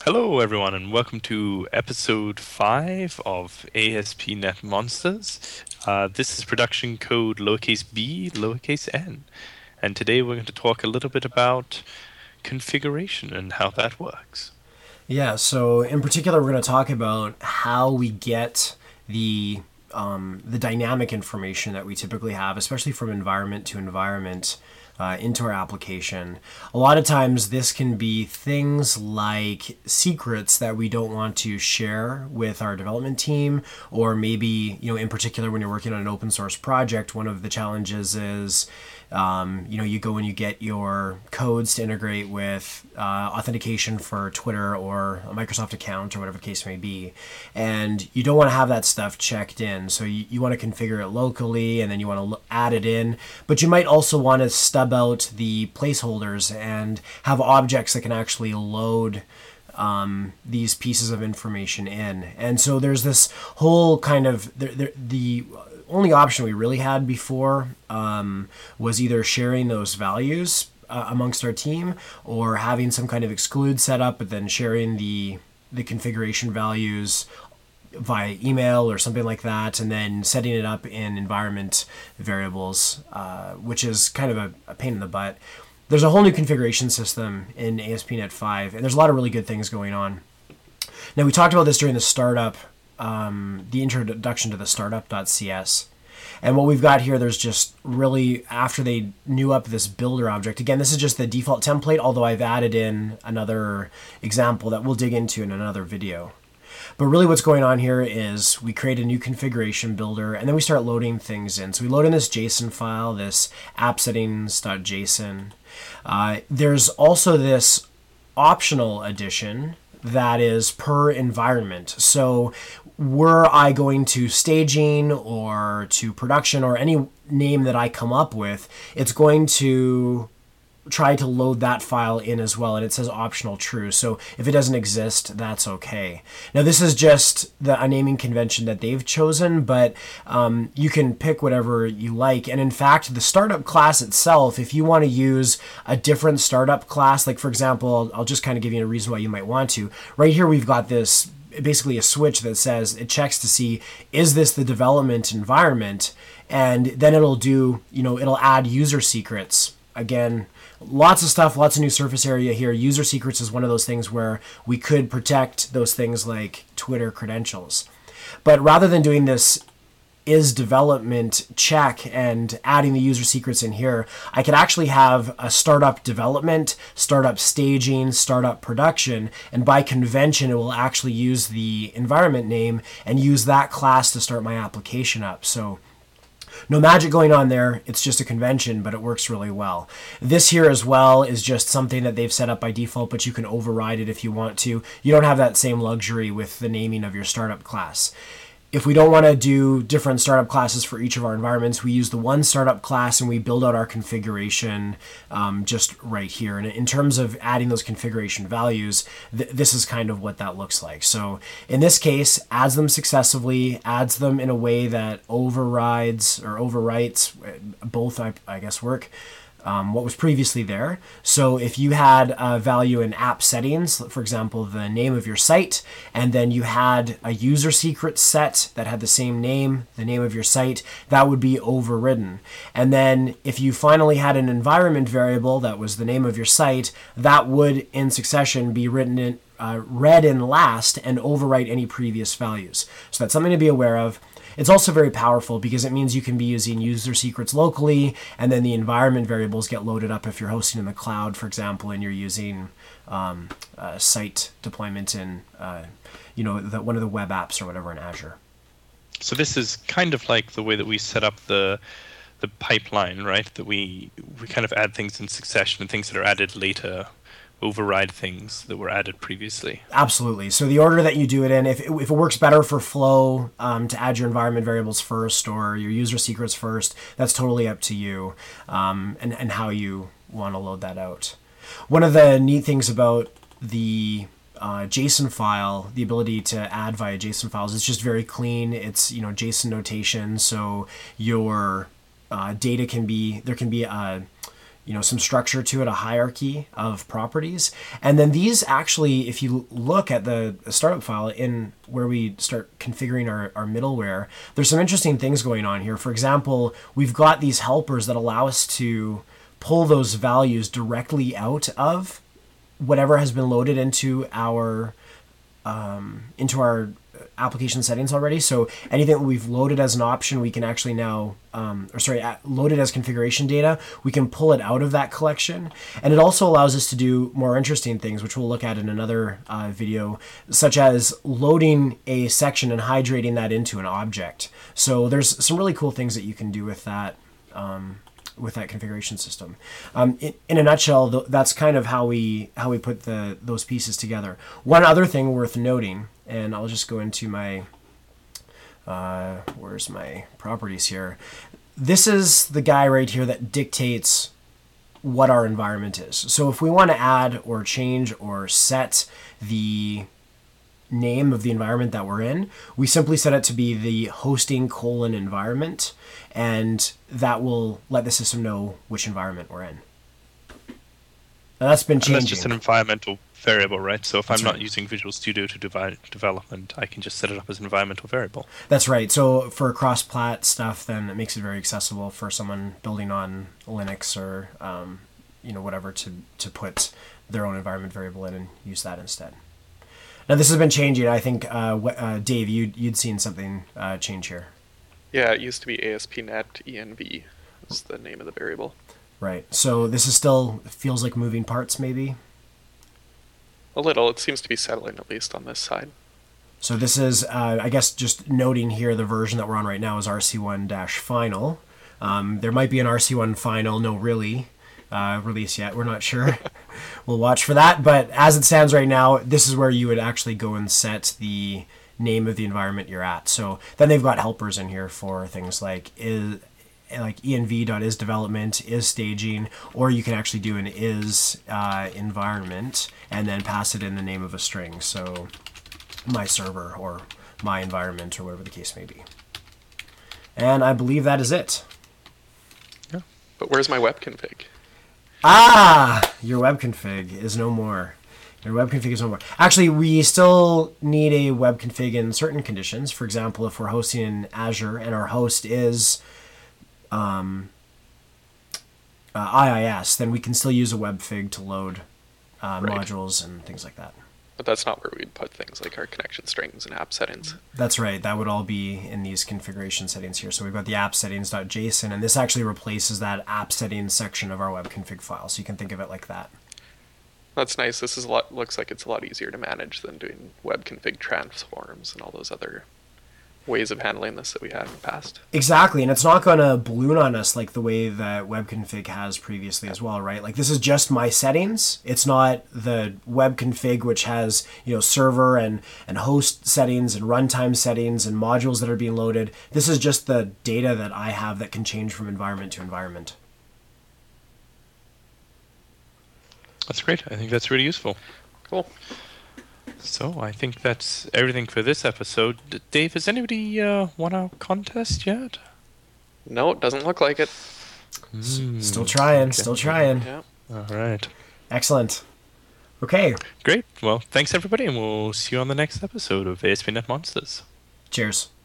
Hello, everyone, and welcome to episode 5 of ASP.NET Monsters. This is production code lowercase b, lowercase n. And today we're going to talk a little bit about configuration and how that works. Yeah, so in particular, we're going to talk about how we get the dynamic information that we typically have, especially from environment to environment, into our application. A lot of times, this can be things like secrets that we don't want to share with our development team, or maybe, in particular, when you're working on an open source project, one of the challenges is you go and you get your codes to integrate with authentication for Twitter or a Microsoft account or whatever the case may be. And you don't want to have that stuff checked in. So you want to configure it locally and then you want to add it in. But you might also want to stub out the placeholders and have objects that can actually load these pieces of information in. And so there's this whole kind of the only option we really had before was either sharing those values amongst our team or having some kind of exclude setup, but then sharing the configuration values via email or something like that, and then setting it up in environment variables, which is kind of a pain in the butt. There's a whole new configuration system in ASP.NET 5, and there's a lot of really good things going on. Now, we talked about this during the startup, the introduction to the startup.cs. And what we've got here, there's just really, after they new up this builder object, again, this is just the default template, although I've added in another example that we'll dig into in another video. But really what's going on here is we create a new configuration builder, and then we start loading things in. So we load in this JSON file, this app settings.json. There's also this optional edition that is per environment. So were I going to staging or to production or any name that I come up with, it's going to try to load that file in as well, and it says optional true. So if it doesn't exist, that's okay. Now this is just a naming convention that they've chosen, but you can pick whatever you like. And in fact, the startup class itself, if you want to use a different startup class, like for example, I'll just kind of give you a reason why you might want to. Right here we've got this basically a switch that says it checks to see, is this the development environment? And then it'll do, it'll add user secrets. Again, lots of stuff, lots of new surface area here. User secrets is one of those things where we could protect those things like Twitter credentials. But rather than doing this is development check and adding the user secrets in here, I could actually have a startup development, startup staging, startup production, and by convention it will actually use the environment name and use that class to start my application up. So no magic going on there. It's just a convention, but it works really well. This here as well is just something that they've set up by default, but you can override it if you want to. You don't have that same luxury with the naming of your startup class. If we don't want to do different startup classes for each of our environments, we use the one startup class and we build out our configuration just right here. And in terms of adding those configuration values, this is kind of what that looks like. So in this case, adds them successively, adds them in a way that overrides or overwrites, both I guess work, what was previously there. So if you had a value in app settings, for example, the name of your site, and then you had a user secret set that had the same name, the name of your site, that would be overridden. And then if you finally had an environment variable that was the name of your site, that would in succession be written in, read in last and overwrite any previous values. So that's something to be aware of. It's also very powerful because it means you can be using user secrets locally, and then the environment variables get loaded up if you're hosting in the cloud, for example, and you're using site deployment in one of the web apps or whatever in Azure. So this is kind of like the way that we set up the pipeline, right? That we kind of add things in succession, and things that are added later override things that were added previously. Absolutely. So the order that you do it in, if it works better for Flow to add your environment variables first or your user secrets first, that's totally up to you and how you want to load that out. One of the neat things about the JSON file, the ability to add via JSON files, it's just very clean. It's JSON notation, so your data can be, there can be a some structure to it, a hierarchy of properties. And then these actually, if you look at the startup file in where we start configuring our middleware, there's some interesting things going on here. For example, we've got these helpers that allow us to pull those values directly out of whatever has been loaded into our application settings already. So anything that we've loaded as an option, we can actually now, loaded as configuration data, we can pull it out of that collection. And it also allows us to do more interesting things, which we'll look at in another video, such as loading a section and hydrating that into an object. So there's some really cool things that you can do with that. With that configuration system. In a nutshell, that's kind of how we put those pieces together. One other thing worth noting, and I'll just go into my, where's my properties here? This is the guy right here that dictates what our environment is. So if we want to add or change or set the name of the environment that we're in, we simply set it to be the hosting : environment, and that will let the system know which environment we're in. Now that's been changing. And that's just an environmental variable, right? So if That's I'm not right. using Visual Studio to development, I can just set it up as an environmental variable. That's right. So for cross-plat stuff, then it makes it very accessible for someone building on Linux or whatever to put their own environment variable in and use that instead. Now this has been changing. I think Dave, you'd seen something change here. Yeah, it used to be ASP.NET env was the name of the variable. Right. So this is still feels like moving parts, maybe. A little. It seems to be settling, at least on this side. So this is, I guess, just noting here the version that we're on right now is RC1-final. There might be an RC1 final, no really, release yet. We're not sure. We'll watch for that. But as it stands right now, this is where you would actually go and set the name of the environment you're at. So then they've got helpers in here for things like env.isDevelopment, isStaging, or you can actually do an is environment and then pass it in the name of a string. So my server or my environment or whatever the case may be. And I believe that is it. Yeah. But where's my web config? Your web config is no more. Your web config is no more. Actually, we still need a web config in certain conditions. For example, if we're hosting in Azure and our host is IIS, then we can still use a webfig to load modules and things like that. But that's not where we'd put things like our connection strings and app settings. That's right. That would all be in these configuration settings here. So we've got the app settings.json, and this actually replaces that app settings section of our web config file. So you can think of it like that. That's nice. This is looks like it's a lot easier to manage than doing web config transforms and all those other ways of handling this that we had in the past. Exactly, and it's not going to balloon on us like the way that web config has previously as well, right? Like this is just my settings. It's not the web config which has, server and host settings and runtime settings and modules that are being loaded. This is just the data that I have that can change from environment to environment. That's great. I think that's really useful. Cool. So I think that's everything for this episode. Dave, has anybody won a contest yet? No, it doesn't look like it. Still trying, still trying. Yeah. All right. Excellent. Okay. Great. Well, thanks everybody, and we'll see you on the next episode of ASP.NET Monsters. Cheers.